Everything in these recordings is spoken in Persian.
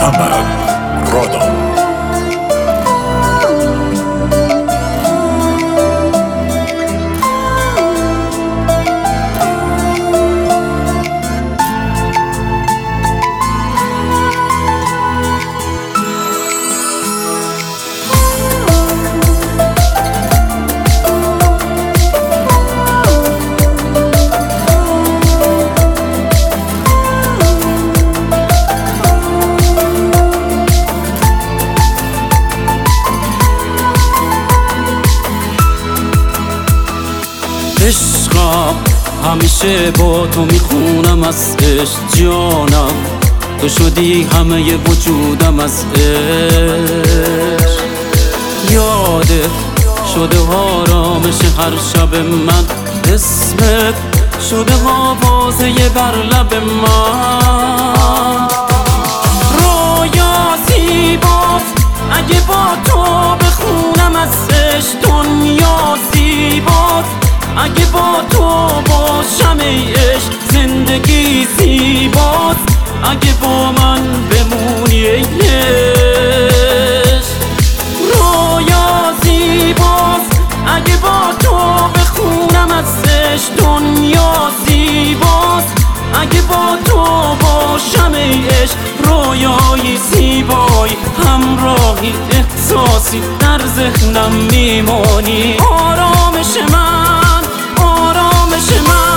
محمد رادان. عشقم همیشه با تو میخونم از عشق جانم، تو شدی همه وجودم از عشق. یادت شده آرامش هر شب من، اسمت شده آوازه بر لب من. رویا زیباست اگه با تو بخونم از عشق، دنیا زیباست اگه با تو باشم ای عشق، زندگی زیباست اگه با من بمونی ای عشق. رویا زیباست اگه با تو بخونم از عشق، دنیا زیباست اگه با تو باشم ای عشق. رویای زیبایی همراهی احساسی در ذهنم میمانی، آرامش من، آرامش من.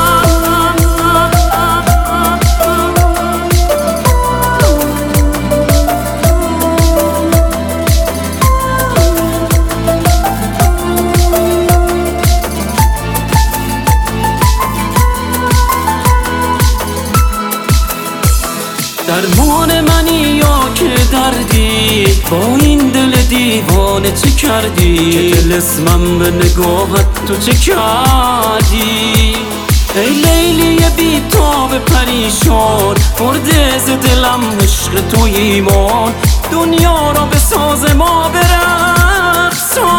درمان منی یا که دردی، با این دل دیوانه چه کردی که دل اسمم به نگاهت تو چه کردی؟ ای لیلی بیتاب پریشان، برده ز دلم عشق تو ایمان، دنیا را به ساز ما برقصان.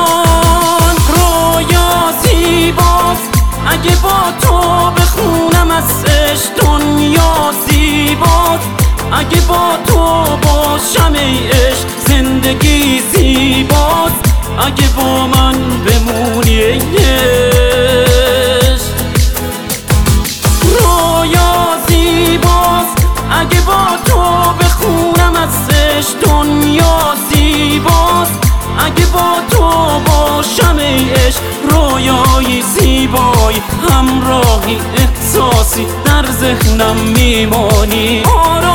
رویا زیباست اگه با تو بخونم از عشق، دنیا زیباست اگه با تو باشم ای عشق، زندگی زیباست اگه با من بمونی ای عشق. رویا زیباست اگه با تو بخونم از عشق، دنیا زیباست اگه با تو باشم ای عشق. رویای زیبایی همراهی احساسی در ذهنم میمانی،